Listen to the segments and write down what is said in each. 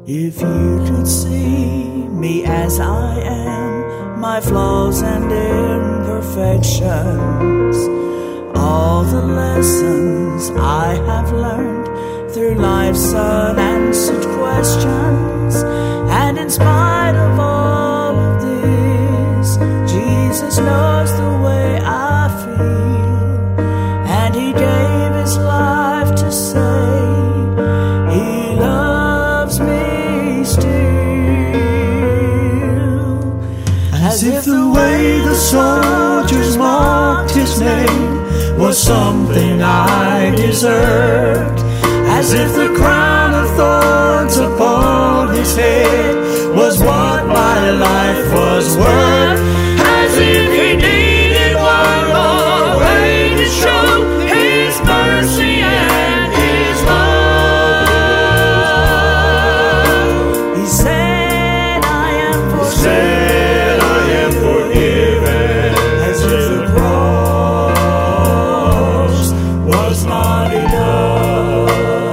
If you could see me as I am, my flaws and imperfections, all the lessons I have learned through life's unanswered questions, and in spite of all of this, Jesus knows the way I feel, and He gave His life to say He loves me still. As if the way the soldiers marked His name was something I deserved, as if the crown of thorns upon His head was what my life was worth, as if He needed one more way to show His mercy and His love. He said, I am forgiven, as if the cross was not enough.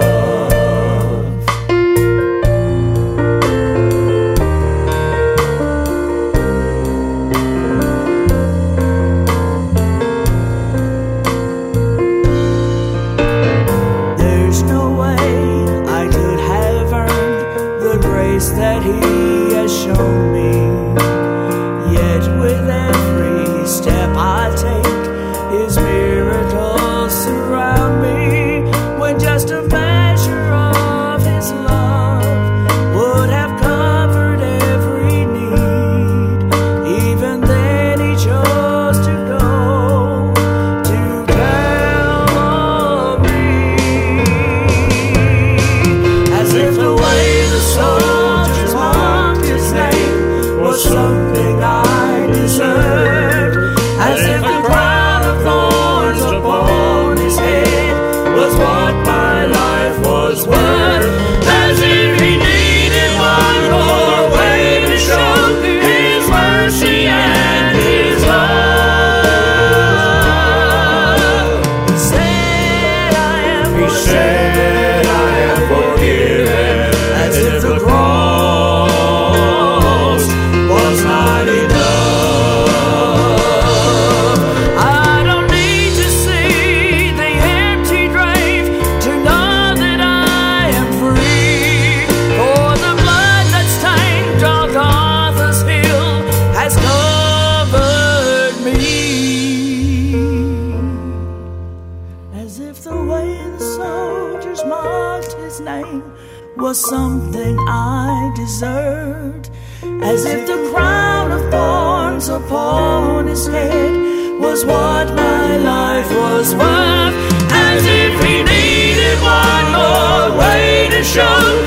That He has shown me, yet with every step I take, His miracles surround me. When just a measure of His love would have covered every need, even then He chose to go to Calvary. As if the way the soul something I deserved, as if the crown of thorns upon His head was what my life was worth, as if He needed one more way to show His mercy and His love. He said, I am forgiven, as if the cross was not enough. I don't need to see the empty grave to know that I am free, for the blood that stained Golgotha's hill has covered me. As if the way the soldiers marked His name was something I deserved, as if the crown of thorns upon His head was what my life was worth, as if He needed one more way to show